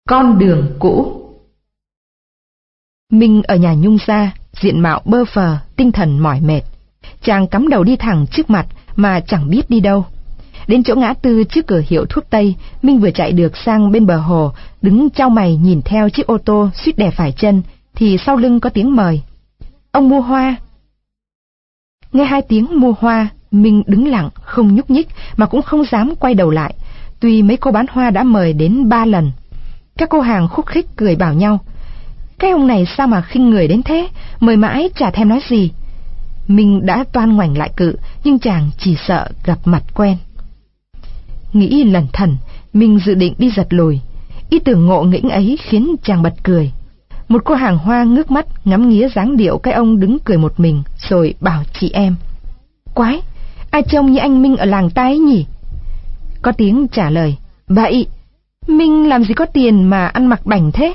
Con đường cũ. Minh ở nhà Nhung ra, diện mạo bơ phờ, tinh thần mỏi mệt. Chàng cắm đầu đi thẳng trước mặt mà chẳng biết đi đâu. Đến chỗ ngã tư trước cửa hiệu thuốc Tây, Minh vừa chạy được sang bên bờ hồ, đứng chau mày nhìn theo chiếc ô tô suýt đè phải chân, thì sau lưng có tiếng mời. Ông mua hoa. Nghe hai tiếng mua hoa, Minh đứng lặng, không nhúc nhích mà cũng không dám quay đầu lại, tuy mấy cô bán hoa đã mời đến 3 lần. Các cô hàng khúc khích cười bảo nhau. Cái ông này sao mà khinh người đến thế, mời mãi chả thèm nói gì. Minh đã toan ngoảnh lại cự, nhưng chàng chỉ sợ gặp mặt quen. Nghĩ lẩn thẩn, Minh dự định đi giật lùi. Ý tưởng ngộ nghĩnh ấy khiến chàng bật cười. Một cô hàng hoa ngước mắt ngắm nghía dáng điệu cái ông đứng cười một mình, rồi bảo chị em. Quái, ai trông như anh Minh ở làng ta ấy nhỉ? Có tiếng trả lời. Bậy, Minh làm gì có tiền mà ăn mặc bảnh thế?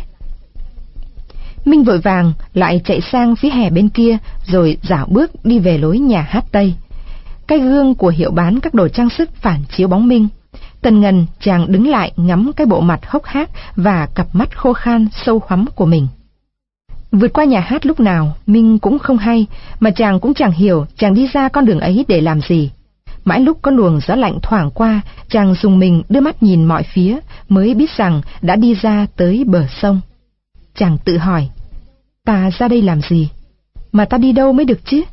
Minh vội vàng lại chạy sang phía hè bên kia, rồi dạo bước đi về lối nhà hát Tây. Cái gương của hiệu bán các đồ trang sức phản chiếu bóng Minh. Tần ngần chàng đứng lại ngắm cái bộ mặt hốc hác và cặp mắt khô khan sâu hoắm của mình. Vượt qua nhà hát lúc nào Minh cũng không hay, mà chàng cũng chẳng hiểu chàng đi ra con đường ấy để làm gì. Mãi lúc có luồng gió lạnh thoảng qua, chàng rùng mình đưa mắt nhìn mọi phía, mới biết rằng đã đi ra tới bờ sông. Chàng tự hỏi, ta ra đây làm gì? Mà ta đi đâu mới được chứ?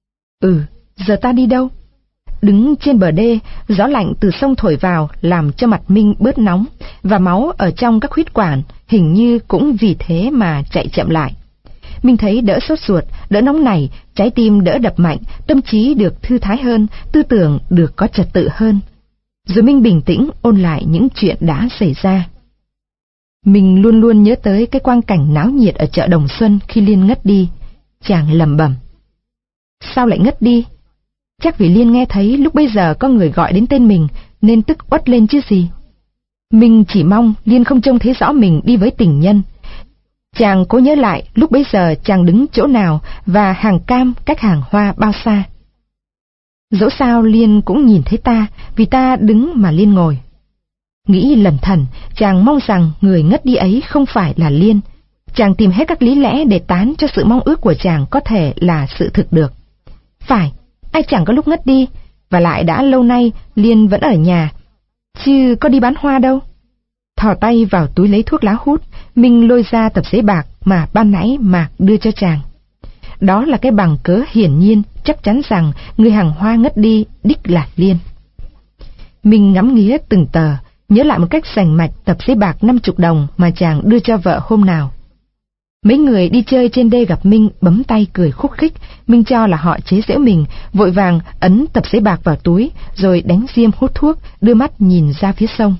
Giờ ta đi đâu? Đứng trên bờ đê, gió lạnh từ sông thổi vào làm cho mặt Minh bớt nóng, và máu ở trong các huyết quản hình như cũng vì thế mà chạy chậm lại. Minh thấy đỡ sốt ruột, đỡ nóng nảy, trái tim đỡ đập mạnh, tâm trí được thư thái hơn, tư tưởng được có trật tự hơn. Rồi Minh bình tĩnh ôn lại những chuyện đã xảy ra. Mình luôn luôn nhớ tới cái quang cảnh náo nhiệt ở chợ Đồng Xuân khi Liên ngất đi. Chàng lẩm bẩm. Sao lại ngất đi? Chắc vì Liên nghe thấy lúc bấy giờ có người gọi đến tên mình, nên tức uất lên chứ gì. Mình chỉ mong Liên không trông thấy rõ mình đi với tình nhân. Chàng cố nhớ lại lúc bấy giờ chàng đứng chỗ nào và hàng cam cách hàng hoa bao xa. Dẫu sao Liên cũng nhìn thấy ta, vì ta đứng mà Liên ngồi. Nghĩ lẩn thẩn, chàng mong rằng người ngất đi ấy không phải là Liên. Chàng tìm hết các lý lẽ để tán cho sự mong ước của chàng có thể là sự thực được. Phải, ai chẳng có lúc ngất đi, và lại đã lâu nay Liên vẫn ở nhà, chứ có đi bán hoa đâu. Thò tay vào túi lấy thuốc lá hút, Minh lôi ra tập giấy bạc mà ban nãy Mạc đưa cho chàng. Đó là cái bằng cớ hiển nhiên chắc chắn rằng người hàng hoa ngất đi đích là Liên. Minh ngắm nghía từng tờ, nhớ lại một cách rành mạch tập giấy bạc 50 đồng mà chàng đưa cho vợ hôm nào. Mấy người đi chơi trên đê gặp Minh bấm tay cười khúc khích, Minh cho là họ chế giễu mình, vội vàng ấn tập giấy bạc vào túi, rồi đánh diêm hút thuốc, đưa mắt nhìn ra phía sông.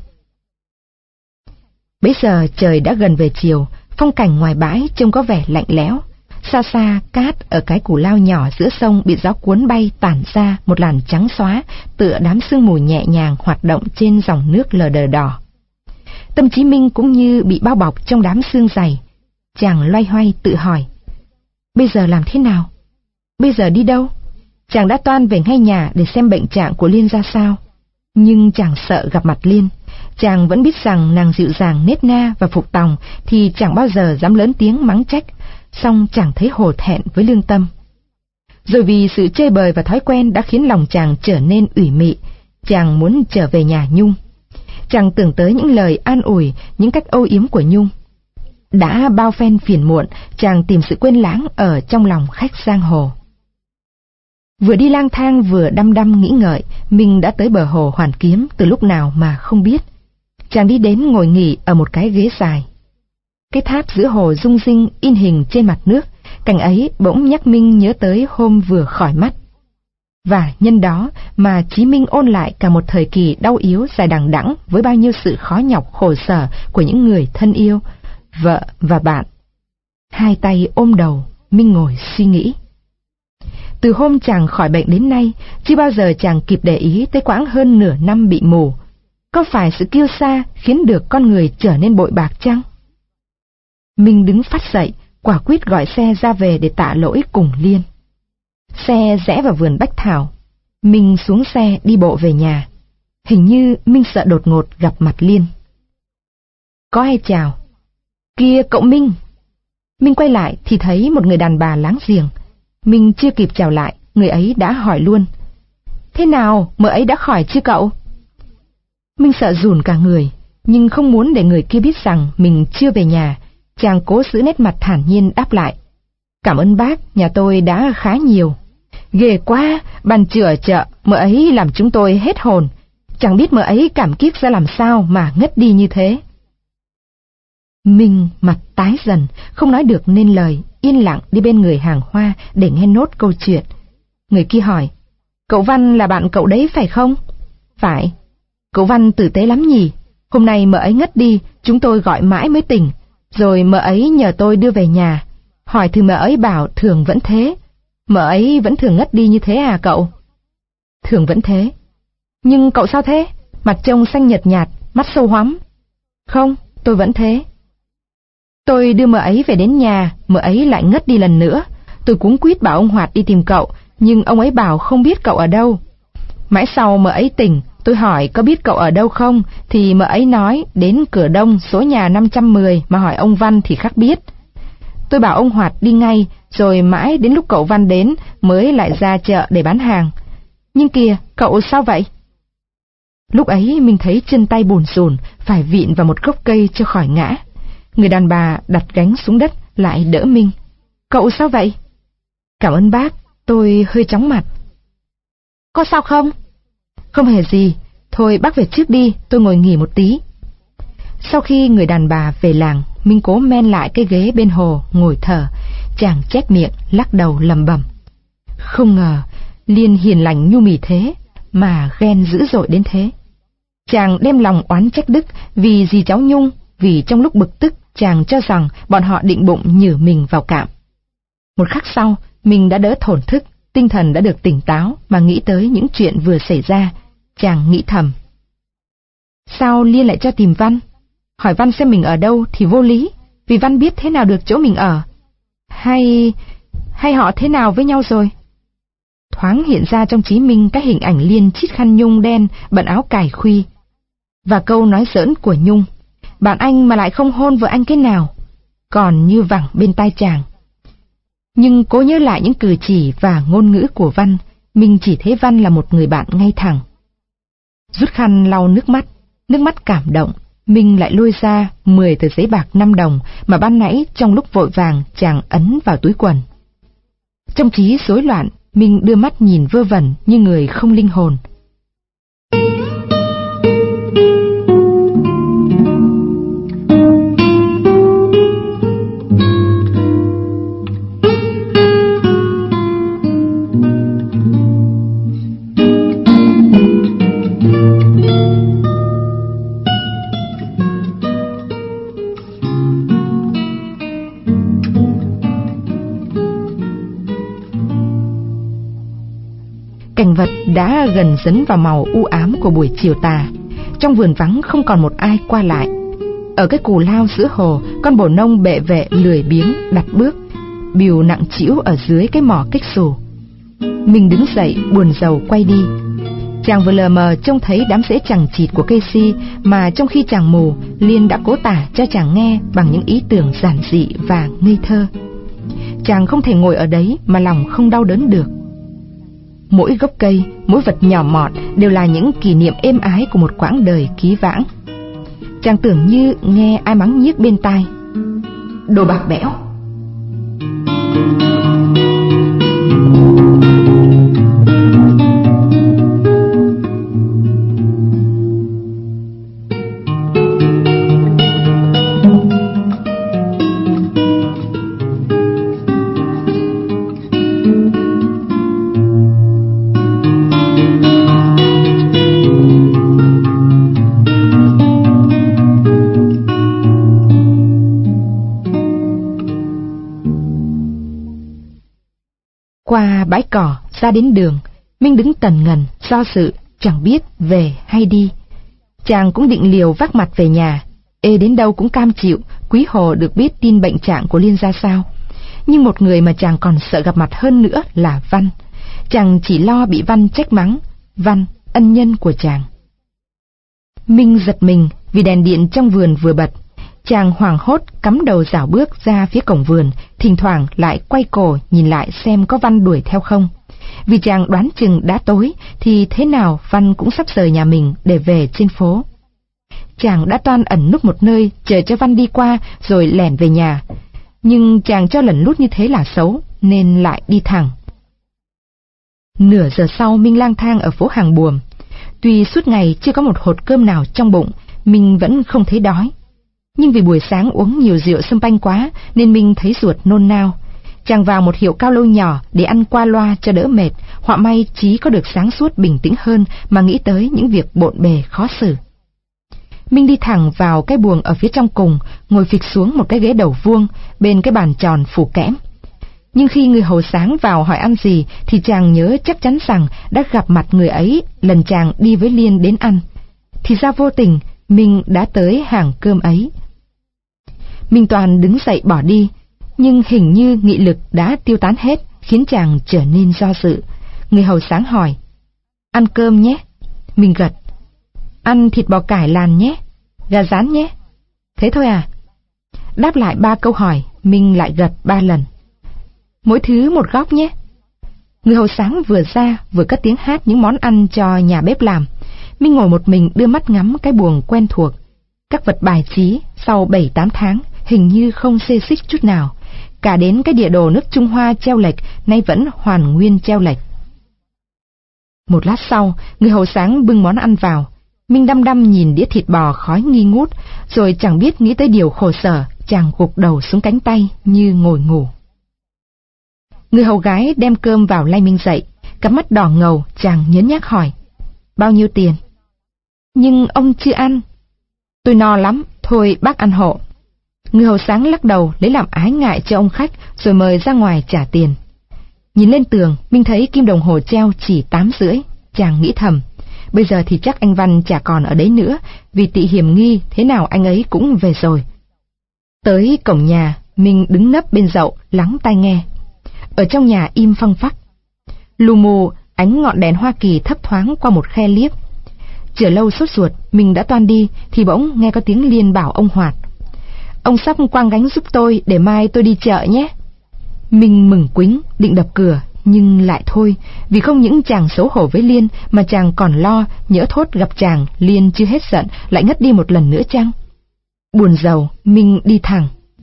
Bấy giờ trời đã gần về chiều, phong cảnh ngoài bãi trông có vẻ lạnh lẽo. Xa xa cát ở cái cù lao nhỏ giữa sông bị gió cuốn bay tản ra một làn trắng xóa, tựa đám sương mù nhẹ nhàng hoạt động trên dòng nước lờ đờ đỏ. Tâm trí Minh cũng như bị bao bọc trong đám sương dày. Chàng loay hoay tự hỏi, bây giờ làm thế nào? Bây giờ đi đâu? Chàng đã toan về ngay nhà để xem bệnh trạng của Liên ra sao. Nhưng chàng sợ gặp mặt Liên. Chàng vẫn biết rằng nàng dịu dàng nết na và phục tòng thì chẳng bao giờ dám lớn tiếng mắng trách, song chàng thấy hổ thẹn với lương tâm. Rồi vì sự chơi bời và thói quen đã khiến lòng chàng trở nên ủy mị, chàng muốn trở về nhà Nhung. Chàng tưởng tới những lời an ủi, những cách âu yếm của Nhung. Đã bao phen phiền muộn, chàng tìm sự quên lãng ở trong lòng khách giang hồ. Vừa đi lang thang vừa đăm đăm nghĩ ngợi, Minh đã tới bờ hồ Hoàn Kiếm từ lúc nào mà không biết. Chàng đi đến ngồi nghỉ ở một cái ghế dài. Cái tháp giữa hồ rung rinh in hình trên mặt nước, cảnh ấy bỗng nhắc Minh nhớ tới hôm vừa khỏi mắt. Và nhân đó mà Chí Minh ôn lại cả một thời kỳ đau yếu dài đằng đẵng với bao nhiêu sự khó nhọc khổ sở của những người thân yêu, vợ và bạn. Hai tay ôm đầu, Minh ngồi suy nghĩ. Từ hôm chàng khỏi bệnh đến nay, chưa bao giờ chàng kịp để ý tới quãng hơn nửa năm bị mù. Có phải sự kiêu sa khiến được con người trở nên bội bạc chăng? Minh đứng phắt dậy, quả quyết gọi xe ra về để tạ lỗi cùng Liên. Xe rẽ vào vườn bách thảo. Minh xuống xe đi bộ về nhà. Hình như Minh sợ đột ngột gặp mặt Liên. Có ai chào, Kìa cậu Minh! Minh quay lại thì thấy một người đàn bà láng giềng. Minh chưa kịp chào lại, người ấy đã hỏi luôn. Thế nào, mợ ấy đã khỏi chưa cậu? Minh sợ run cả người, nhưng không muốn để người kia biết rằng mình chưa về nhà. Chàng cố giữ nét mặt thản nhiên đáp lại. Cảm ơn bác, nhà tôi đã khá nhiều. Ghê quá, ban trưa ở chợ, mợ ấy làm chúng tôi hết hồn. Chẳng biết mợ ấy cảm kích ra làm sao mà ngất đi như thế. Minh mặt tái dần, không nói được nên lời, yên lặng đi bên người hàng hoa để nghe nốt câu chuyện. Người kia hỏi, cậu Văn là bạn cậu đấy phải không? Phải. Cậu Văn tử tế lắm nhỉ? Hôm nay mợ ấy ngất đi, chúng tôi gọi mãi mới tỉnh. Rồi mợ ấy nhờ tôi đưa về nhà. Hỏi thì mợ ấy bảo thường vẫn thế. Mợ ấy vẫn thường ngất đi như thế à cậu? Thường vẫn thế. Nhưng cậu sao thế? Mặt trông xanh nhợt nhạt, mắt sâu hoắm. Không, tôi vẫn thế. Tôi đưa mợ ấy về đến nhà, mợ ấy lại ngất đi lần nữa. Tôi cuống quýt bảo ông Hoạt đi tìm cậu, nhưng ông ấy bảo không biết cậu ở đâu. Mãi sau mợ ấy tỉnh, tôi hỏi có biết cậu ở đâu không, thì mợ ấy nói đến cửa đông số nhà 510 mà hỏi ông Văn thì khắc biết. Tôi bảo ông Hoạt đi ngay, rồi mãi đến lúc cậu Văn đến mới lại ra chợ để bán hàng. Nhưng kìa, cậu sao vậy? Lúc ấy mình thấy chân tay bùn rùn, phải vịn vào một gốc cây cho khỏi ngã. Người đàn bà đặt gánh xuống đất lại đỡ Minh. Cậu sao vậy? Cảm ơn bác, tôi hơi chóng mặt. Có sao không? Không hề gì, thôi bác về trước đi, tôi ngồi nghỉ một tí. Sau khi người đàn bà về làng, Minh cố men lại cái ghế bên hồ ngồi thở. Chàng chép miệng lắc đầu lẩm bẩm. Không ngờ Liên hiền lành nhu mì thế mà ghen dữ dội đến thế. Chàng đem lòng oán trách Đức vì dì cháu Nhung, vì trong lúc bực tức chàng cho rằng bọn họ định bụng nhử mình vào cạm. Một khắc sau, mình đã đỡ thổn thức, tinh thần đã được tỉnh táo mà nghĩ tới những chuyện vừa xảy ra. Chàng nghĩ thầm. Sao Liên lại cho tìm Văn? Hỏi Văn xem mình ở đâu thì vô lý, vì Văn biết thế nào được chỗ mình ở. Hay họ thế nào với nhau rồi? Thoáng hiện ra trong trí Minh cái hình ảnh Liên chít khăn nhung đen, bận áo cài khuy. Và câu nói giỡn của Nhung, bạn anh mà lại không hôn vợ anh cái nào, còn như vẳng bên tai chàng. Nhưng cố nhớ lại những cử chỉ và ngôn ngữ của Văn, Minh chỉ thấy Văn là một người bạn ngay thẳng. Rút khăn lau nước mắt cảm động, Minh lại lôi ra 10 tờ giấy bạc 5 đồng mà ban nãy trong lúc vội vàng chàng ấn vào túi quần. Trong trí rối loạn, Minh đưa mắt nhìn vơ vẩn như người không linh hồn. Cảnh vật đã gần dấn vào màu u ám của buổi chiều tà. Trong vườn vắng không còn một ai qua lại. Ở cái cù lao giữa hồ, con bồ nông bệ vệ lười biếng đặt bước, bìu nặng trĩu ở dưới cái mỏ kích xù. Mình đứng dậy buồn rầu quay đi. Chàng vừa lờ mờ trông thấy đám rễ chằng chịt của cây si mà trong khi chàng mù, Liên đã cố tả cho chàng nghe bằng những ý tưởng giản dị và ngây thơ. Chàng không thể ngồi ở đấy mà lòng không đau đớn được. Mỗi gốc cây, mỗi vật nhỏ mọt đều là những kỷ niệm êm ái của một quãng đời ký vãng. Chàng tưởng như nghe ai mắng nhiếc bên tai. Đồ bạc bẽo. Qua bãi cỏ ra đến đường, Minh đứng tần ngần do dự, chẳng biết về hay đi. Chàng cũng định liều vác mặt về nhà, đến đâu cũng cam chịu, Quý Hồ được biết tin bệnh trạng của Liên ra sao. Nhưng một người mà chàng còn sợ gặp mặt hơn nữa là Văn. Chàng chỉ lo bị Văn trách mắng, Văn, ân nhân của chàng. Minh giật mình vì đèn điện trong vườn vừa bật. Chàng hoảng hốt cắm đầu rảo bước ra phía cổng vườn, thỉnh thoảng lại quay cổ nhìn lại xem có Văn đuổi theo không. Vì chàng đoán chừng đã tối thì thế nào Văn cũng sắp rời nhà mình để về trên phố. Chàng đã toan ẩn núp một nơi chờ cho Văn đi qua rồi lẻn về nhà. Nhưng chàng cho lẩn lút như thế là xấu nên lại đi thẳng. Nửa giờ sau Minh lang thang ở phố Hàng Buồm. Tuy suốt ngày chưa có một hột cơm nào trong bụng, Minh vẫn không thấy đói. Nhưng vì buổi sáng uống nhiều rượu sâm panh quá nên Minh thấy ruột nôn nao. Chàng vào một hiệu cao lầu nhỏ để ăn qua loa cho đỡ mệt, họa may trí có được sáng suốt bình tĩnh hơn mà nghĩ tới những việc bộn bề khó xử. Minh đi thẳng vào cái buồng ở phía trong cùng, ngồi phịch xuống một cái ghế đầu vuông bên cái bàn tròn phủ kẽm. Nhưng khi người hầu sáng vào hỏi ăn gì thì chàng nhớ chắc chắn rằng đã gặp mặt người ấy lần chàng đi với Liên đến ăn. Thì ra vô tình Minh đã tới hàng cơm ấy. Minh Toàn đứng dậy bỏ đi, nhưng hình như nghị lực đã tiêu tán hết, khiến chàng trở nên do dự. Người hầu sáng hỏi: "Ăn cơm nhé." Minh gật. "Ăn thịt bò cải làn nhé, gà rán nhé." "Thế thôi à?" Đáp lại 3 câu hỏi, Minh lại gật 3 lần. "Mỗi thứ một góc nhé." Người hầu sáng vừa ra vừa cất tiếng hát những món ăn cho nhà bếp làm. Minh ngồi một mình đưa mắt ngắm cái buồng quen thuộc. Các vật bài trí sau 7-8 tháng hình như không xê xích chút nào. Cả đến cái địa đồ nước Trung Hoa treo lệch nay vẫn hoàn nguyên treo lệch. Một lát sau, người hầu sáng bưng món ăn vào. Minh đăm đăm nhìn đĩa thịt bò khói nghi ngút, rồi chẳng biết nghĩ tới điều khổ sở, chàng gục đầu xuống cánh tay như ngồi ngủ. Người hầu gái đem cơm vào lay Minh dậy, cặp mắt đỏ ngầu, chàng nhớn nhác hỏi: "Bao nhiêu tiền?" "Nhưng ông chưa ăn." "Tôi no lắm, thôi bác ăn hộ." Người hầu sáng lắc đầu lấy làm ái ngại cho ông khách, rồi mời ra ngoài trả tiền. Nhìn lên tường, Minh thấy kim đồng hồ treo chỉ 8:30. Chàng nghĩ thầm, bây giờ thì chắc anh Văn chả còn ở đấy nữa, vì tị hiểm nghi thế nào anh ấy cũng về rồi. Tới cổng nhà, Minh đứng nấp bên dậu lắng tai nghe. Ở trong nhà im phăng phắc. Lù mù ánh ngọn đèn Hoa Kỳ thấp thoáng qua một khe liếp. Chờ lâu sốt ruột, mình đã toan đi thì bỗng nghe có tiếng Liên bảo ông Hoạt: "Ông sắp quang gánh giúp tôi để mai tôi đi chợ nhé." Mình mừng quính định đập cửa, nhưng lại thôi, vì không những chàng xấu hổ với Liên mà chàng còn lo nhỡ thốt gặp chàng Liên chưa hết giận lại ngất đi một lần nữa chăng. Buồn rầu, Minh đi thẳng.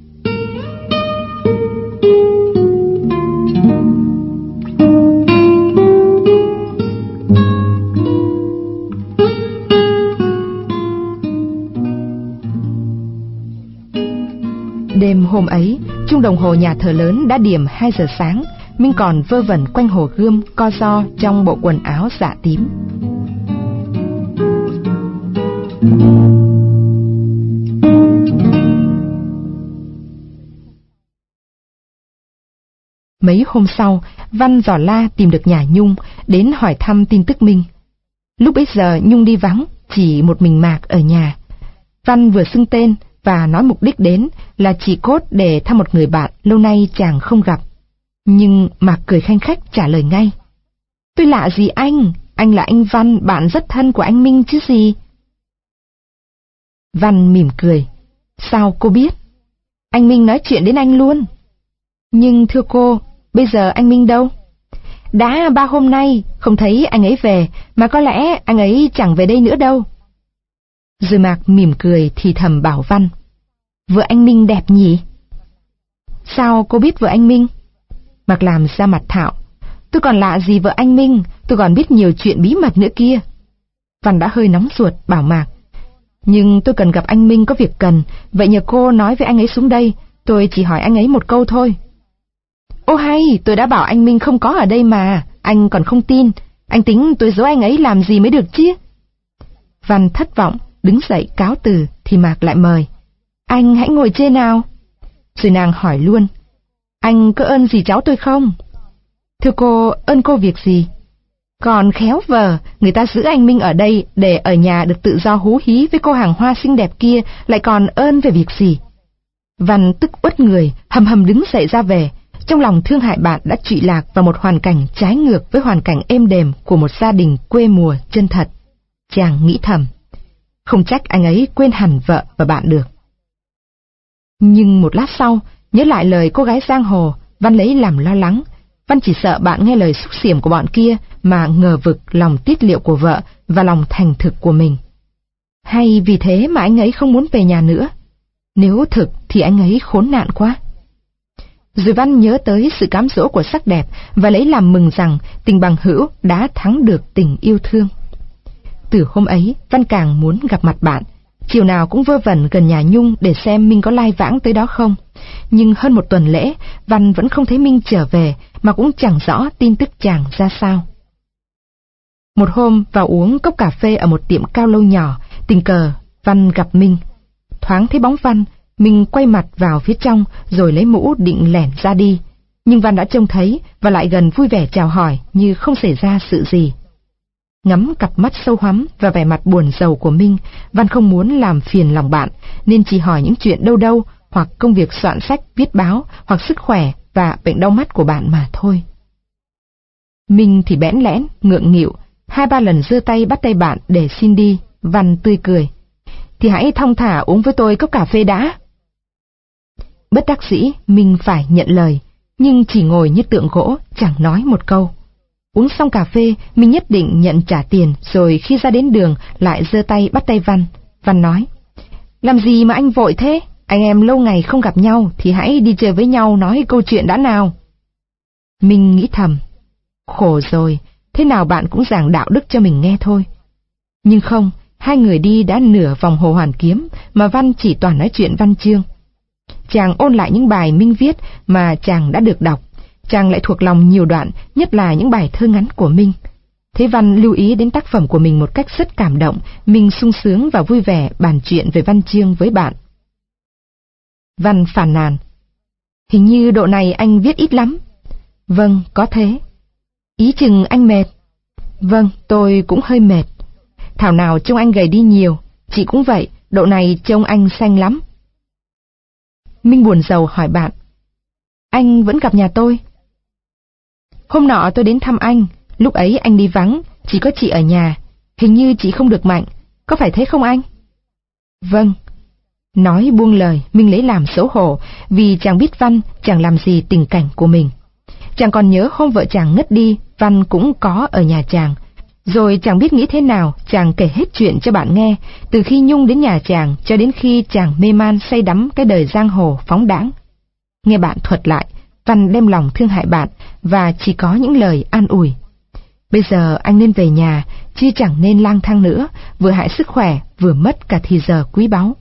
Đêm hôm ấy, chuông đồng hồ nhà thờ lớn đã điểm 2 giờ sáng. Minh còn vơ vẩn quanh hồ Gươm co ro trong bộ quần áo dạ tím. Mấy hôm sau, Văn dò la tìm được nhà Nhung, đến hỏi thăm tin tức Minh. Lúc bấy giờ Nhung đi vắng, chỉ một mình Mạc ở nhà. Văn vừa xưng tên và nói mục đích đến là chỉ cốt để thăm một người bạn lâu nay chàng không gặp. Nhưng Mạc cười khanh khách trả lời ngay: "Tôi lạ gì anh là anh Văn, bạn rất thân của anh Minh chứ gì." Văn mỉm cười: "Sao cô biết?" "Anh Minh nói chuyện đến anh luôn." "Nhưng thưa cô, bây giờ anh Minh đâu?" "Đã 3 hôm nay, không thấy anh ấy về, mà có lẽ anh ấy chẳng về đây nữa đâu." Rồi Mạc mỉm cười thì thầm bảo Văn: "Vợ anh Minh đẹp nhỉ?" "Sao cô biết vợ anh Minh?" Mạc làm ra mặt thạo: "Tôi còn lạ gì vợ anh Minh, tôi còn biết nhiều chuyện bí mật nữa kia." Văn đã hơi nóng ruột bảo Mạc: "Nhưng tôi cần gặp anh Minh có việc cần, vậy nhờ cô nói với anh ấy xuống đây, tôi chỉ hỏi anh ấy một câu thôi." "Ô hay, tôi đã bảo anh Minh không có ở đây mà, anh còn không tin, anh tính tôi giấu anh ấy làm gì mới được chứ." Văn thất vọng, đứng dậy cáo từ thì Mạc lại mời: "Anh hãy ngồi trên nào." Rồi nàng hỏi luôn: "Anh có ơn gì cháu tôi không?" "Thưa cô, ơn cô việc gì?" "Còn khéo vờ, người ta giữ anh Minh ở đây để ở nhà được tự do hú hí với cô hàng hoa xinh đẹp kia, lại còn ơn về việc gì?" Văn tức uất người, hầm hầm đứng dậy ra về, trong lòng thương hại bạn đã trụy lạc vào một hoàn cảnh trái ngược với hoàn cảnh êm đềm của một gia đình quê mùa chân thật. Chàng nghĩ thầm, không trách anh ấy quên hẳn vợ và bạn được. Nhưng một lát sau, nhớ lại lời cô gái giang hồ, Văn lấy làm lo lắng. Văn chỉ sợ bạn nghe lời xúc xỉm của bọn kia mà ngờ vực lòng tiết liệu của vợ và lòng thành thực của mình. Hay vì thế mà anh ấy không muốn về nhà nữa? Nếu thực thì anh ấy khốn nạn quá. Rồi Văn nhớ tới sự cám dỗ của sắc đẹp và lấy làm mừng rằng tình bằng hữu đã thắng được tình yêu thương. Từ hôm ấy, Văn càng muốn gặp mặt bạn. Chiều nào cũng vơ vẩn gần nhà Nhung để xem Minh có lai vãng tới đó không. Nhưng hơn một tuần lễ, Văn vẫn không thấy Minh trở về, mà cũng chẳng rõ tin tức chàng ra sao. Một hôm vào uống cốc cà phê ở một tiệm cao lầu nhỏ, tình cờ Văn gặp Minh. Thoáng thấy bóng Văn, Minh quay mặt vào phía trong rồi lấy mũ định lẻn ra đi. Nhưng Văn đã trông thấy và lại gần vui vẻ chào hỏi như không xảy ra sự gì. Ngắm cặp mắt sâu hoắm và vẻ mặt buồn rầu của Minh, Văn không muốn làm phiền lòng bạn, nên chỉ hỏi những chuyện đâu đâu, hoặc công việc soạn sách, viết báo, hoặc sức khỏe và bệnh đau mắt của bạn mà thôi. Minh thì bẽn lẽn, ngượng nghịu, 2-3 lần giơ tay bắt tay bạn để xin đi. Văn tươi cười. Thì hãy thong thả uống với tôi cốc cà phê đã. Bất đắc dĩ, Minh phải nhận lời, nhưng chỉ ngồi như tượng gỗ, chẳng nói một câu. Uống xong cà phê, Minh nhất định nhận trả tiền, rồi khi ra đến đường lại giơ tay bắt tay Văn. Văn nói, làm gì mà anh vội thế? Anh em lâu ngày không gặp nhau thì hãy đi chơi với nhau nói câu chuyện đã nào. Minh nghĩ thầm, khổ rồi, thế nào bạn cũng giảng đạo đức cho mình nghe thôi. Nhưng không, hai người đi đã nửa vòng Hồ Hoàn Kiếm mà Văn chỉ toàn nói chuyện văn chương. Chàng ôn lại những bài Minh viết mà chàng đã được đọc. Chàng lại thuộc lòng nhiều đoạn, nhất là những bài thơ ngắn của Minh. Thế Văn lưu ý đến tác phẩm của mình một cách rất cảm động. Minh sung sướng và vui vẻ bàn chuyện về văn chương với bạn. Văn phàn nàn, hình như độ này anh viết ít lắm. Vâng, có thế. Ý chừng anh mệt. Vâng, tôi cũng hơi mệt. Thảo nào trông anh gầy đi nhiều. Chị cũng vậy, độ này trông anh xanh lắm. Minh buồn rầu hỏi bạn, anh vẫn gặp nhà tôi? Hôm nọ tôi đến thăm anh, lúc ấy anh đi vắng, chỉ có chị ở nhà. Hình như chị không được mạnh, có phải thế không anh? Vâng. Nói buông lời, Minh lấy làm xấu hổ, vì chàng biết Văn chẳng làm gì tình cảnh của mình. Chàng còn nhớ hôm vợ chàng ngất đi, Văn cũng có ở nhà chàng. Rồi chàng biết nghĩ thế nào, chàng kể hết chuyện cho bạn nghe, từ khi Nhung đến nhà chàng cho đến khi chàng mê man say đắm cái đời giang hồ phóng đãng. Nghe bạn thuật lại, Văn đem lòng thương hại bạn và chỉ có những lời an ủi. Bây giờ anh nên về nhà, chứ chẳng nên lang thang nữa, vừa hại sức khỏe, vừa mất cả thì giờ quý báu.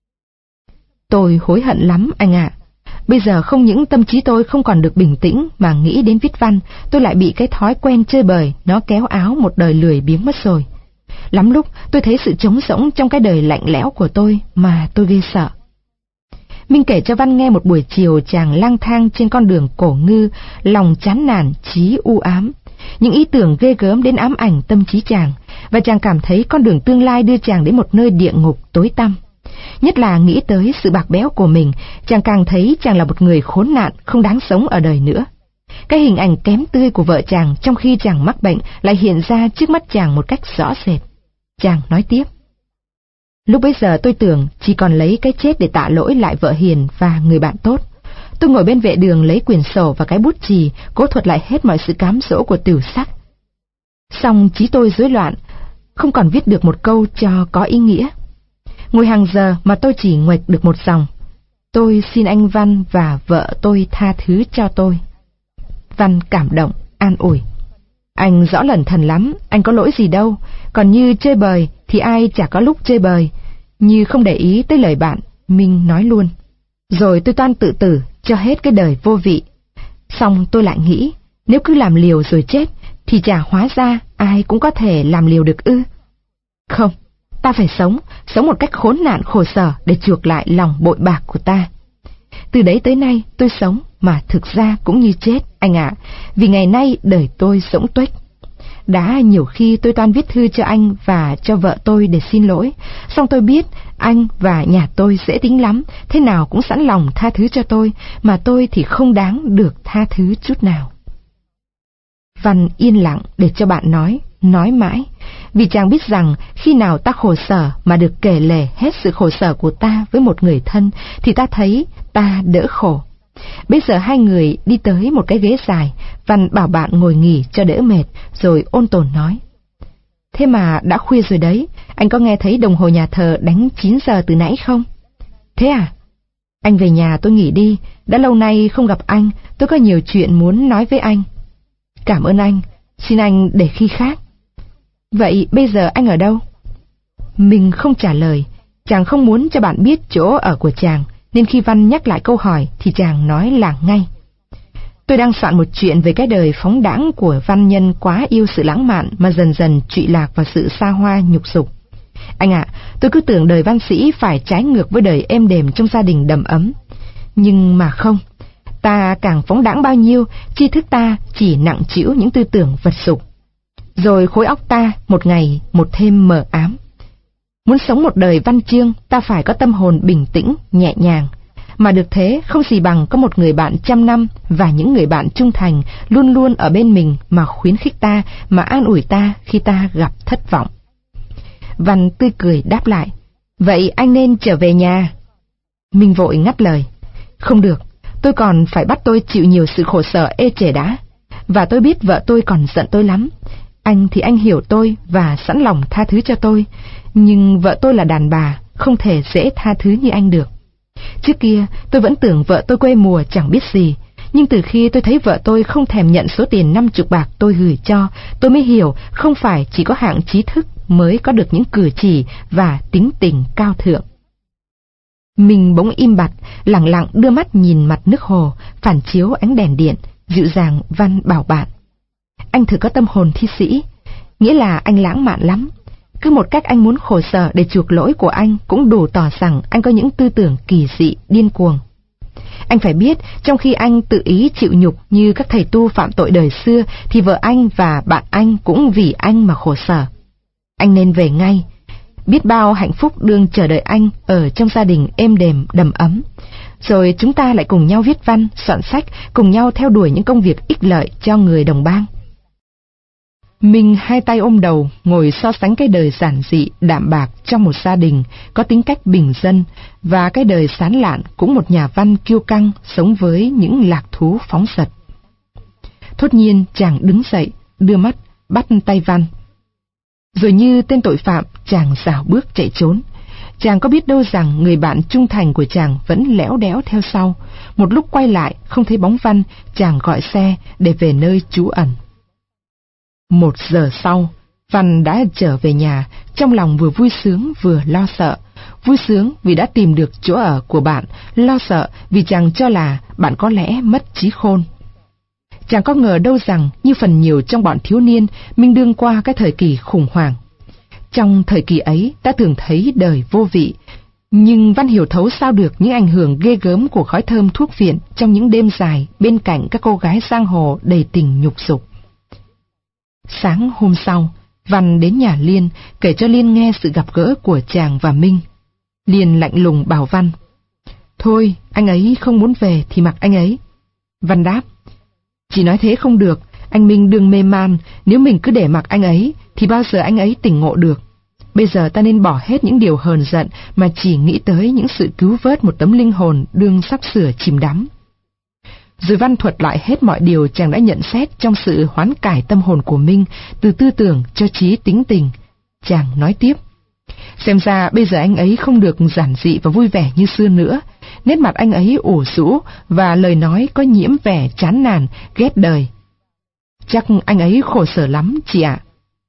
Tôi hối hận lắm anh ạ. Bây giờ không những tâm trí tôi không còn được bình tĩnh mà nghĩ đến viết văn, tôi lại bị cái thói quen chơi bời, nó kéo áo một đời lười biếng mất rồi. Lắm lúc tôi thấy sự trống rỗng trong cái đời lạnh lẽo của tôi mà tôi ghê sợ. Minh kể cho Văn nghe một buổi chiều chàng lang thang trên con đường Cổ Ngư, lòng chán nản, trí u ám. Những ý tưởng ghê gớm đến ám ảnh tâm trí chàng, và chàng cảm thấy con đường tương lai đưa chàng đến một nơi địa ngục tối tăm. Nhất là nghĩ tới sự bạc béo của mình, chàng càng thấy chàng là một người khốn nạn, không đáng sống ở đời nữa. Cái hình ảnh kém tươi của vợ chàng trong khi chàng mắc bệnh lại hiện ra trước mắt chàng một cách rõ rệt. Chàng nói tiếp, lúc bấy giờ tôi tưởng chỉ còn lấy cái chết để tạ lỗi lại vợ hiền và người bạn tốt. Tôi ngồi bên vệ đường lấy quyển sổ và cái bút chì, cố thuật lại hết mọi sự cám dỗ của Tửu Sắc. Song trí tôi rối loạn, không còn viết được một câu cho có ý nghĩa. Ngồi hàng giờ mà tôi chỉ nguệch được một dòng: tôi xin anh Văn và vợ tôi tha thứ cho tôi. Văn cảm động, an ủi, anh rõ lẩn thần lắm, anh có lỗi gì đâu. Còn như chơi bời thì ai chả có lúc chơi bời. Như không để ý tới lời bạn, Minh nói luôn, rồi tôi toan tự tử cho hết cái đời vô vị. Xong tôi lại nghĩ, nếu cứ làm liều rồi chết thì chả hóa ra ai cũng có thể làm liều được ư? Không, ta phải sống một cách khốn nạn khổ sở để chuộc lại lòng bội bạc của ta. Từ đấy tới nay tôi sống mà thực ra cũng như chết anh ạ, vì ngày nay đời tôi rỗng tuếch. Đã nhiều khi tôi toan viết thư cho anh và cho vợ tôi để xin lỗi, song tôi biết anh và nhà tôi dễ tính lắm, thế nào cũng sẵn lòng tha thứ cho tôi, mà tôi thì không đáng được tha thứ chút nào. Văn yên lặng để cho bạn nói, nói mãi, vì chàng biết rằng khi nào ta khổ sở mà được kể lể hết sự khổ sở của ta với một người thân, thì ta thấy ta đỡ khổ. Bây giờ hai người đi tới một cái ghế dài, Văn bảo bạn ngồi nghỉ cho đỡ mệt, rồi ôn tồn nói. Thế mà đã khuya rồi đấy, anh có nghe thấy đồng hồ nhà thờ đánh 9 giờ từ nãy không? Thế à? Anh về nhà tôi nghỉ đi, đã lâu nay không gặp anh, tôi có nhiều chuyện muốn nói với anh. Cảm ơn anh, xin anh để khi khác. Vậy bây giờ anh ở đâu? Mình không trả lời, chàng không muốn cho bạn biết chỗ ở của chàng, nên khi Văn nhắc lại câu hỏi thì chàng nói làng ngay. Tôi đang soạn một chuyện về cái đời phóng đãng của văn nhân quá yêu sự lãng mạn mà dần dần trụy lạc vào sự xa hoa nhục dục. Anh ạ, tôi cứ tưởng đời văn sĩ phải trái ngược với đời êm đềm trong gia đình đầm ấm. Nhưng mà không, ta càng phóng đãng bao nhiêu, tri thức ta chỉ nặng trĩu những tư tưởng vật dục. Rồi khối óc ta một ngày một thêm mờ ám. Muốn sống một đời văn chương, ta phải có tâm hồn bình tĩnh, nhẹ nhàng. Mà được thế không gì bằng có một người bạn trăm năm và những người bạn trung thành luôn luôn ở bên mình mà khuyến khích ta, mà an ủi ta khi ta gặp thất vọng. Văn tươi cười đáp lại, vậy anh nên trở về nhà. Minh vội ngắt lời, không được, tôi còn phải bắt tôi chịu nhiều sự khổ sở ê chề đã. Và tôi biết vợ tôi còn giận tôi lắm. Anh thì anh hiểu tôi và sẵn lòng tha thứ cho tôi, nhưng vợ tôi là đàn bà, không thể dễ tha thứ như anh được. Trước kia tôi vẫn tưởng vợ tôi quê mùa chẳng biết gì, nhưng từ khi tôi thấy vợ tôi không thèm nhận số tiền 50 bạc tôi gửi cho, tôi mới hiểu không phải chỉ có hạng trí thức mới có được những cử chỉ và tính tình cao thượng. Mình bỗng im bặt, lặng lặng đưa mắt nhìn mặt nước hồ, phản chiếu ánh đèn điện, dịu dàng Văn bảo bạn. Anh thử có tâm hồn thi sĩ, nghĩa là anh lãng mạn lắm. Cứ một cách anh muốn khổ sở để chuộc lỗi của anh cũng đủ tỏ rằng anh có những tư tưởng kỳ dị, điên cuồng. Anh phải biết, trong khi anh tự ý chịu nhục như các thầy tu phạm tội đời xưa, thì vợ anh và bạn anh cũng vì anh mà khổ sở. Anh nên về ngay. Biết bao hạnh phúc đương chờ đợi anh ở trong gia đình êm đềm, đầm ấm. Rồi chúng ta lại cùng nhau viết văn, soạn sách, cùng nhau theo đuổi những công việc ích lợi cho người đồng bang. Mình hai tay ôm đầu, ngồi so sánh cái đời giản dị, đạm bạc trong một gia đình có tính cách bình dân và cái đời sán lạn cũng một nhà văn kiêu căng sống với những lạc thú phóng dật. Thốt nhiên chàng đứng dậy, đưa mắt, bắt tay Văn. Rồi như tên tội phạm, chàng rảo bước chạy trốn. Chàng có biết đâu rằng người bạn trung thành của chàng vẫn lẽo đẽo theo sau. Một lúc quay lại, không thấy bóng Văn, chàng gọi xe để về nơi trú ẩn. 1 giờ sau, Văn đã trở về nhà, trong lòng vừa vui sướng vừa lo sợ. Vui sướng vì đã tìm được chỗ ở của bạn, lo sợ vì chàng cho là bạn có lẽ mất trí khôn. Chàng có ngờ đâu rằng, như phần nhiều trong bọn thiếu niên, mình đương qua cái thời kỳ khủng hoảng. Trong thời kỳ ấy, ta thường thấy đời vô vị, nhưng Văn hiểu thấu sao được những ảnh hưởng ghê gớm của khói thơm thuốc viện trong những đêm dài bên cạnh các cô gái giang hồ đầy tình nhục dục. Sáng hôm sau, Văn đến nhà Liên, kể cho Liên nghe sự gặp gỡ của chàng và Minh. Liên lạnh lùng bảo Văn, thôi, anh ấy không muốn về thì mặc anh ấy. Văn đáp, chỉ nói thế không được, anh Minh đừng mê man, nếu mình cứ để mặc anh ấy, thì bao giờ anh ấy tỉnh ngộ được. Bây giờ ta nên bỏ hết những điều hờn giận mà chỉ nghĩ tới những sự cứu vớt một tấm linh hồn đương sắp sửa chìm đắm. Rồi Văn thuật lại hết mọi điều chàng đã nhận xét trong sự hoán cải tâm hồn của Minh, từ tư tưởng cho trí tính tình. Chàng nói tiếp, xem ra bây giờ anh ấy không được giản dị và vui vẻ như xưa nữa. Nét mặt anh ấy ủ rũ và lời nói có nhiễm vẻ chán nản, ghét đời. Chắc anh ấy khổ sở lắm, chị ạ.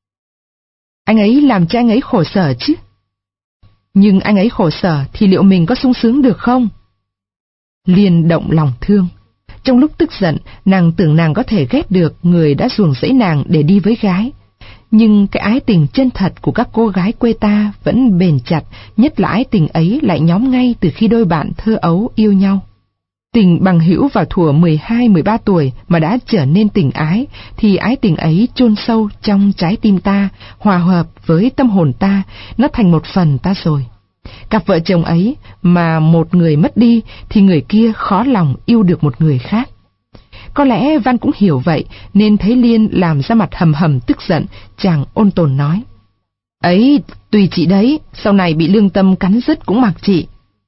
Anh ấy làm cho anh ấy khổ sở chứ. Nhưng anh ấy khổ sở thì liệu mình có sung sướng được không? Liên động lòng thương. Trong lúc tức giận, nàng tưởng nàng có thể ghét được người đã ruồng rẫy nàng để đi với gái. Nhưng cái ái tình chân thật của các cô gái quê ta vẫn bền chặt, nhất là ái tình ấy lại nhóm ngay từ khi đôi bạn thơ ấu yêu nhau. Tình bằng hữu vào thuở 12-13 tuổi mà đã trở nên tình ái, thì ái tình ấy chôn sâu trong trái tim ta, hòa hợp với tâm hồn ta, nó thành một phần ta rồi. Cặp vợ chồng ấy mà một người mất đi thì người kia khó lòng yêu được một người khác. Có lẽ Văn cũng hiểu vậy, nên thấy Liên làm ra mặt hầm hầm tức giận, chàng ôn tồn nói. Ấy, tùy chị đấy, sau này bị lương tâm cắn rứt cũng mặc chị.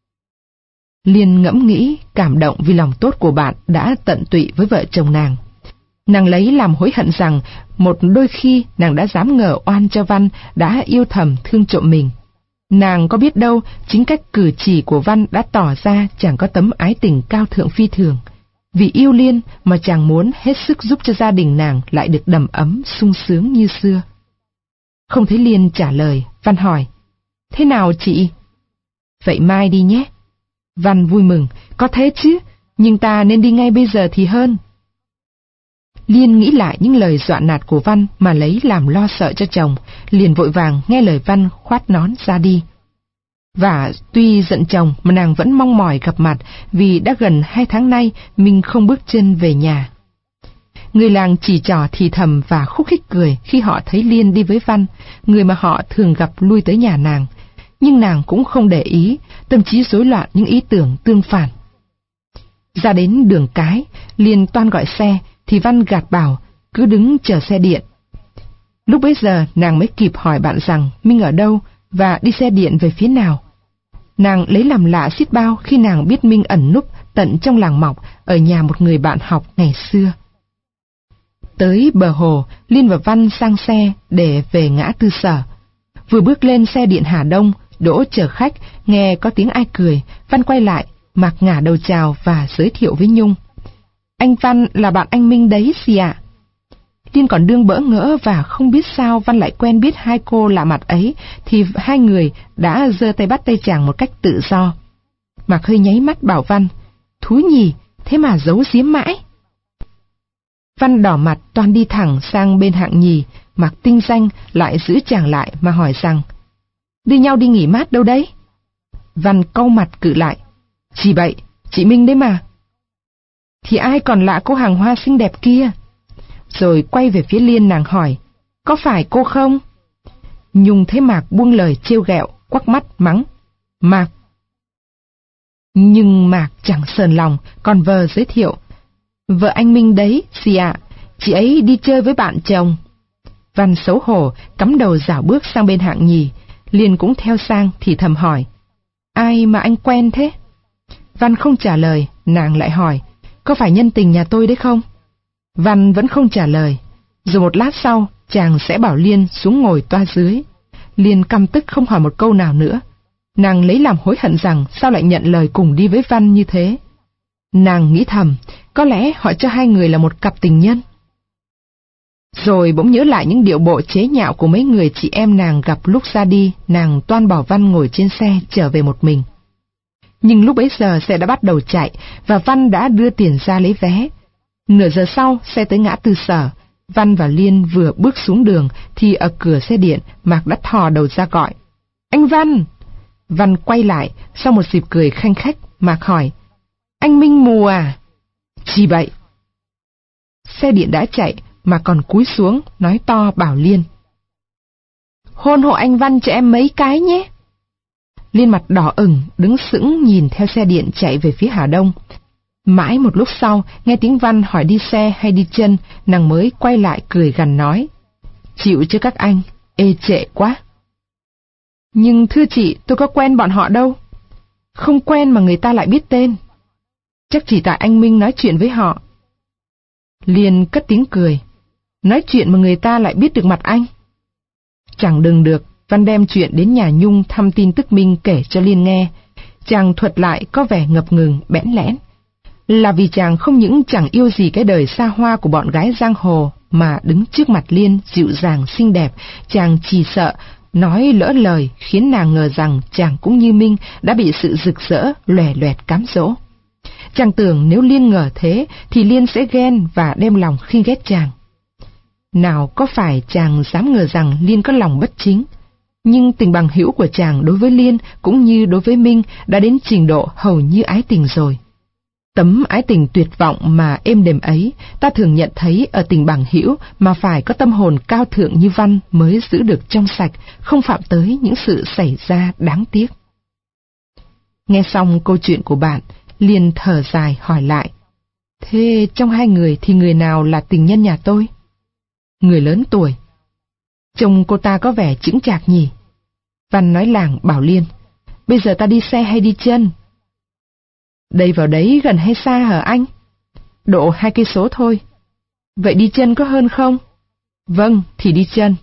Liên ngẫm nghĩ, cảm động vì lòng tốt của bạn đã tận tụy với vợ chồng nàng. Nàng lấy làm hối hận rằng một đôi khi nàng đã dám ngờ oan cho Văn đã yêu thầm thương trộm mình. Nàng có biết đâu, chính cách cử chỉ của Văn đã tỏ ra chàng có tấm ái tình cao thượng phi thường. Vì yêu Liên mà chàng muốn hết sức giúp cho gia đình nàng lại được đầm ấm, sung sướng như xưa. Không thấy Liên trả lời, Văn hỏi, thế nào chị? Vậy mai đi nhé. Văn vui mừng, có thế chứ, nhưng ta nên đi ngay bây giờ thì hơn. Liên nghĩ lại những lời dọa nạt của Văn mà lấy làm lo sợ cho chồng, liền vội vàng nghe lời Văn khoát nón ra đi. Và tuy giận chồng mà nàng vẫn mong mỏi gặp mặt, vì đã gần 2 tháng nay mình không bước chân về nhà. Người làng chỉ trỏ thì thầm và khúc khích cười khi họ thấy Liên đi với Văn, người mà họ thường gặp lui tới nhà nàng. Nhưng nàng cũng không để ý, tâm trí rối loạn những ý tưởng tương phản. Ra đến đường cái, Liên toan gọi xe, thì Văn gạt bảo, cứ đứng chờ xe điện. Lúc bấy giờ nàng mới kịp hỏi bạn rằng Minh ở đâu và đi xe điện về phía nào. Nàng lấy làm lạ xiết bao khi nàng biết Minh ẩn núp tận trong làng mọc ở nhà một người bạn học ngày xưa. Tới bờ hồ, Liên và Văn sang xe để về ngã tư Sở. Vừa bước lên xe điện Hà Đông, đỗ chờ khách, nghe có tiếng ai cười, Văn quay lại, Mạc ngả đầu chào và giới thiệu với Nhung. Anh Văn là bạn anh Minh đấy gì ạ? Liên còn đương bỡ ngỡ và không biết sao Văn lại quen biết hai cô lạ mặt ấy, thì hai người đã giơ tay bắt tay chàng một cách tự do. Mạc hơi nháy mắt bảo Văn, thú nhỉ, thế mà giấu giếm mãi. Văn đỏ mặt toan đi thẳng sang bên hạng nhì, Mạc tinh danh lại giữ chàng lại mà hỏi rằng, đưa nhau đi nghỉ mát đâu đấy? Văn cau mặt cự lại, chỉ bậy, chị Minh đấy mà. Thì ai còn lạ cô hàng hoa xinh đẹp kia? Rồi quay về phía Liên nàng hỏi, có phải cô không? Nhung thấy Mạc buông lời trêu ghẹo, quắc mắt mắng, Mạc. Nhưng Mạc chẳng sờn lòng, còn vờ giới thiệu, vợ anh Minh đấy, gì ạ, chị ấy đi chơi với bạn chồng. Văn xấu hổ, cắm đầu dảo bước sang bên hạng nhì, Liên cũng theo sang thì thầm hỏi, ai mà anh quen thế? Văn không trả lời, nàng lại hỏi, có phải nhân tình nhà tôi đấy không? Văn vẫn không trả lời. Rồi một lát sau, chàng sẽ bảo Liên xuống ngồi toa dưới. Liên căm tức không hỏi một câu nào nữa. Nàng lấy làm hối hận rằng sao lại nhận lời cùng đi với Văn như thế. Nàng nghĩ thầm, có lẽ họ cho hai người là một cặp tình nhân. Rồi bỗng nhớ lại những điệu bộ chế nhạo của mấy người chị em nàng gặp lúc ra đi, nàng toan bảo Văn ngồi trên xe trở về một mình. Nhưng lúc bấy giờ xe đã bắt đầu chạy, và Văn đã đưa tiền ra lấy vé. Nửa giờ sau, xe tới ngã tư Sở. Văn và Liên vừa bước xuống đường, thì ở cửa xe điện, Mạc đã thò đầu ra gọi. Anh Văn! Văn quay lại, sau một dịp cười khanh khách, Mạc hỏi. Anh Minh mù à? Chỉ bậy. Xe điện đã chạy, mà còn cúi xuống, nói to bảo Liên. Hôn hộ anh Văn cho em mấy cái nhé. Liên mặt đỏ ửng, đứng sững nhìn theo xe điện chạy về phía Hà Đông. Mãi một lúc sau, nghe tiếng Văn hỏi đi xe hay đi chân, nàng mới quay lại cười gằn nói. Chịu chứ các anh, ê trệ quá. Nhưng thưa chị, tôi có quen bọn họ đâu. Không quen mà người ta lại biết tên. Chắc chỉ tại anh Minh nói chuyện với họ. Liên cất tiếng cười. Nói chuyện mà người ta lại biết được mặt anh. Chẳng đừng được, Văn đem chuyện đến nhà Nhung thăm tin tức Minh kể cho Liên nghe. Chàng thuật lại có vẻ ngập ngừng, bẽn lẽn. Là vì chàng không những chẳng yêu gì cái đời xa hoa của bọn gái giang hồ, mà đứng trước mặt Liên dịu dàng xinh đẹp, chàng chỉ sợ nói lỡ lời khiến nàng ngờ rằng chàng cũng như Minh đã bị sự rực rỡ lòe loẹt cám dỗ. Chàng tưởng nếu Liên ngờ thế thì Liên sẽ ghen và đem lòng khinh ghét chàng. Nào có phải chàng dám ngờ rằng Liên có lòng bất chính, nhưng tình bằng hữu của chàng đối với Liên cũng như đối với Minh đã đến trình độ hầu như ái tình rồi. Tấm ái tình tuyệt vọng mà êm đềm ấy, ta thường nhận thấy ở tình bằng hữu mà phải có tâm hồn cao thượng như Văn mới giữ được trong sạch, không phạm tới những sự xảy ra đáng tiếc. Nghe xong câu chuyện của bạn, Liên thở dài hỏi lại. Thế trong hai người thì người nào là tình nhân nhà tôi? Người lớn tuổi. Trông cô ta có vẻ chững chạc nhỉ? Văn nói làng bảo Liên. Bây giờ ta đi xe hay đi chân? Đây vào đấy gần hay xa hả anh? Độ 2 cây số thôi. Vậy đi chân có hơn không? Vâng, thì đi chân.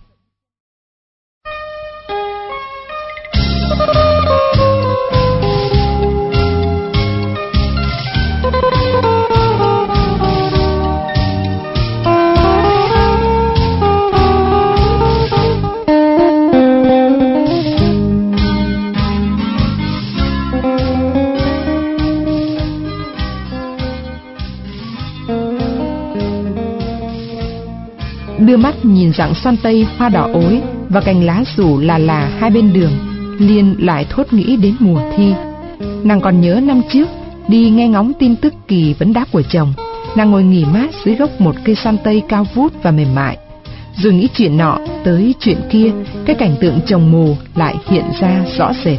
Đưa mắt nhìn dặng xoan tây hoa đỏ ối và cành lá rủ là hai bên đường, Liên lại thốt nghĩ đến mùa thi. Nàng còn nhớ năm trước đi nghe ngóng tin tức kỳ vấn đáp của chồng, nàng ngồi nghỉ mát dưới gốc một cây xoan tây cao vút và mềm mại, rồi nghĩ chuyện nọ tới chuyện kia, cái cảnh tượng chồng mù lại hiện ra rõ rệt.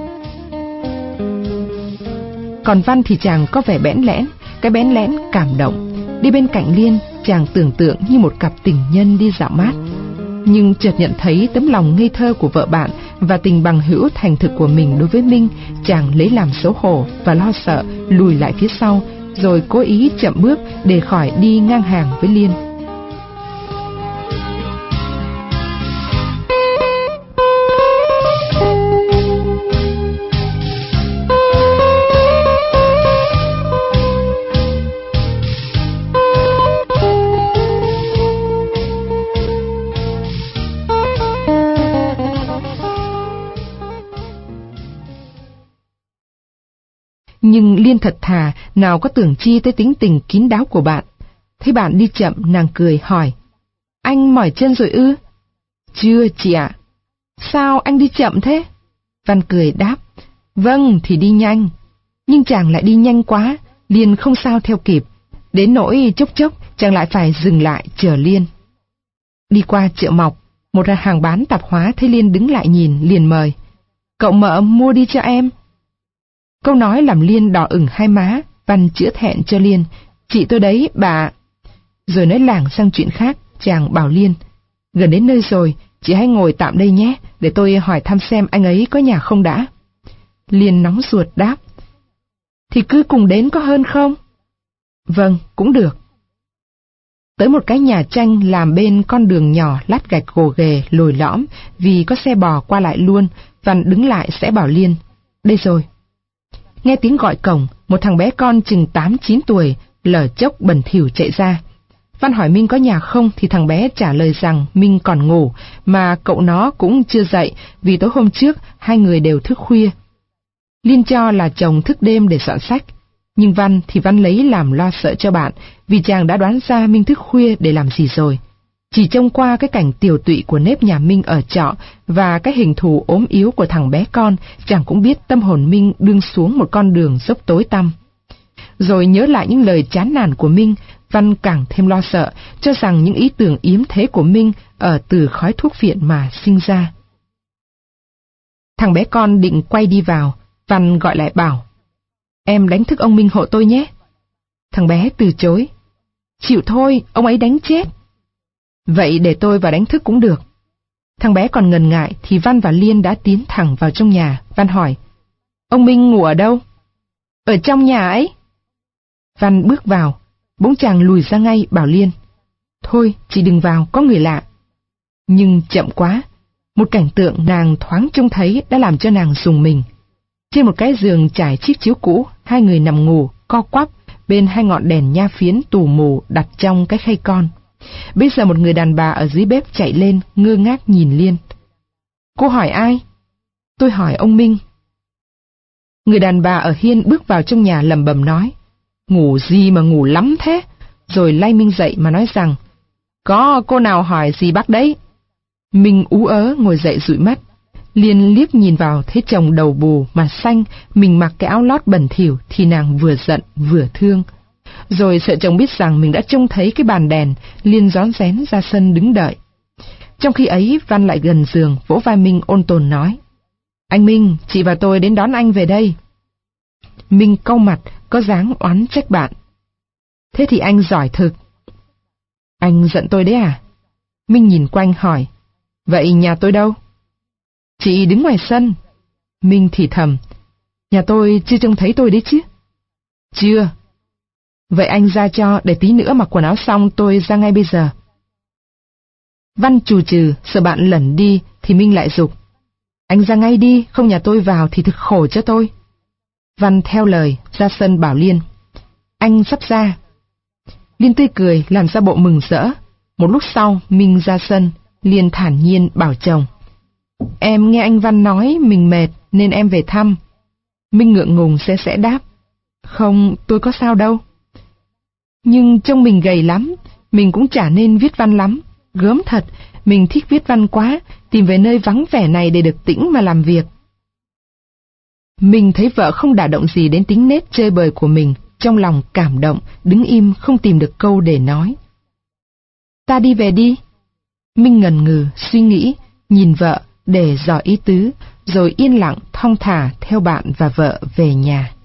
Còn Văn thì chàng có vẻ bẽn lẽn, cái bẽn lẽn cảm động. Đi bên cạnh Liên, chàng tưởng tượng như một cặp tình nhân đi dạo mát. Nhưng chợt nhận thấy tấm lòng ngây thơ của vợ bạn và tình bằng hữu thành thực của mình đối với Minh, chàng lấy làm xấu hổ và lo sợ, lùi lại phía sau, rồi cố ý chậm bước để khỏi đi ngang hàng với Liên. Nhưng Liên thật thà, nào có tưởng chi tới tính tình kín đáo của bạn. Thấy bạn đi chậm, nàng cười hỏi. Anh mỏi chân rồi ư? Chưa chị ạ. Sao anh đi chậm thế? Văn cười đáp. Vâng, thì đi nhanh. Nhưng chàng lại đi nhanh quá, Liên không sao theo kịp. Đến nỗi chốc chốc, chàng lại phải dừng lại chờ Liên. Đi qua chợ Mọc, một hàng bán tạp hóa thấy Liên đứng lại nhìn, liền mời. Cậu mợ mua đi cho em. Câu nói làm Liên đỏ ửng hai má, Văn chữa thẹn cho Liên. Chị tôi đấy, bà. Rồi nói lảng sang chuyện khác, chàng bảo Liên. Gần đến nơi rồi, chị hãy ngồi tạm đây nhé, để tôi hỏi thăm xem anh ấy có nhà không đã. Liên nóng ruột đáp. Thì cứ cùng đến có hơn không? Vâng, cũng được. Tới một cái nhà tranh làm bên con đường nhỏ lát gạch gồ ghề, lồi lõm, vì có xe bò qua lại luôn, Văn đứng lại sẽ bảo Liên. Đây rồi. Nghe tiếng gọi cổng, một thằng bé con chừng 8-9 tuổi, lở chốc bẩn thỉu chạy ra. Văn hỏi Minh có nhà không thì thằng bé trả lời rằng Minh còn ngủ, mà cậu nó cũng chưa dậy vì tối hôm trước hai người đều thức khuya. Liên cho là chồng thức đêm để soạn sách, nhưng Văn thì Văn lấy làm lo sợ cho bạn, vì chàng đã đoán ra Minh thức khuya để làm gì rồi. Chỉ trông qua cái cảnh tiều tụy của nếp nhà Minh ở trọ và cái hình thù ốm yếu của thằng bé con, chàng cũng biết tâm hồn Minh đương xuống một con đường dốc tối tăm. Rồi nhớ lại những lời chán nản của Minh, Văn càng thêm lo sợ, cho rằng những ý tưởng yếm thế của Minh ở từ khói thuốc phiện mà sinh ra. Thằng bé con định quay đi vào, Văn gọi lại bảo. Em đánh thức ông Minh hộ tôi nhé. Thằng bé từ chối. Chịu thôi, ông ấy đánh chết. Vậy để tôi vào đánh thức cũng được. Thằng bé còn ngần ngại thì Văn và Liên đã tiến thẳng vào trong nhà. Văn hỏi. Ông Minh ngủ ở đâu? Ở trong nhà ấy. Văn bước vào, bỗng chàng lùi ra ngay bảo Liên. Thôi, chị đừng vào, có người lạ. Nhưng chậm quá, một cảnh tượng nàng thoáng trông thấy đã làm cho nàng rùng mình. Trên một cái giường trải chiếc chiếu cũ, hai người nằm ngủ, co quắp, bên hai ngọn đèn nha phiến tù mù đặt trong cái khay con. Bây giờ một người đàn bà ở dưới bếp chạy lên, ngơ ngác nhìn Liên. Cô hỏi ai? Tôi hỏi ông Minh. Người đàn bà ở hiên bước vào trong nhà lẩm bẩm nói. Ngủ gì mà ngủ lắm thế? Rồi lay Minh dậy mà nói rằng. Có cô nào hỏi gì bác đấy? Minh ú ớ ngồi dậy dụi mắt. Liên liếc nhìn vào thấy chồng đầu bù mà xanh, mình mặc cái áo lót bẩn thỉu thì nàng vừa giận vừa thương. Rồi sợ chồng biết rằng mình đã trông thấy cái bàn đèn, Liên rón rén ra sân đứng đợi. Trong khi ấy, Văn lại gần giường, vỗ vai Minh ôn tồn nói. Anh Minh, chị và tôi đến đón anh về đây. Minh cau mặt, có dáng oán trách bạn. Thế thì anh giỏi thực. Anh giận tôi đấy à? Minh nhìn quanh hỏi. Vậy nhà tôi đâu? Chị đứng ngoài sân. Minh thì thầm. Nhà tôi chưa trông thấy tôi đấy chứ? Chưa. Vậy anh ra cho, để tí nữa mặc quần áo xong tôi ra ngay bây giờ. Văn chù chừ, sợ bạn lẩn đi, thì Minh lại giục. Anh ra ngay đi, không nhà tôi vào thì thực khổ cho tôi. Văn theo lời, ra sân bảo Liên. Anh sắp ra. Liên tươi cười, làm ra bộ mừng rỡ. Một lúc sau, Minh ra sân, Liên thản nhiên bảo chồng. Em nghe anh Văn nói mình mệt, nên em về thăm. Minh ngượng ngùng sẽ đáp. Không, tôi có sao đâu. Nhưng trông mình gầy lắm, mình cũng chả nên viết văn lắm. Gớm thật, mình thích viết văn quá, tìm về nơi vắng vẻ này để được tĩnh mà làm việc. Mình thấy vợ không đả động gì đến tính nết chơi bời của mình, trong lòng cảm động, đứng im không tìm được câu để nói. Ta đi về đi. Minh ngần ngừ, suy nghĩ, nhìn vợ để dò ý tứ, rồi yên lặng thong thả theo bạn và vợ về nhà.